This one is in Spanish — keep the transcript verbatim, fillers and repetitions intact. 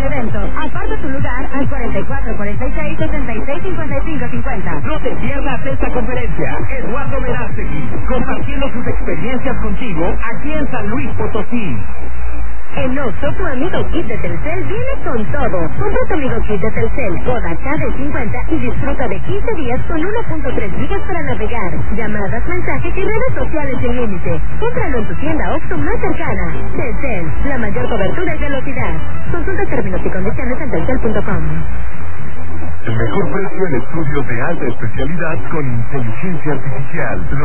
evento. Aparta tu lugar al cuarenta y cuatro, cuarenta y seis, sesenta y seis, cincuenta y cinco, cincuenta. No te pierdas esta conferencia. Eduardo Verástegui, compartiendo sus experiencias contigo aquí en San Luis Potosí. En Oxxo, tu amigo Kit de Telcel viene con todo. Compra tu amigo Kit de Telcel Coda K D cincuenta y disfruta de quince días con uno punto tres gigas para navegar, llamadas, mensajes y redes sociales sin límite. Cómpralo en tu tienda Oxxo más cercana. Telcel, la mayor cobertura y velocidad. Consulta términos y condiciones en telcel punto com. El mejor precio en estudios de alta especialidad con inteligencia artificial.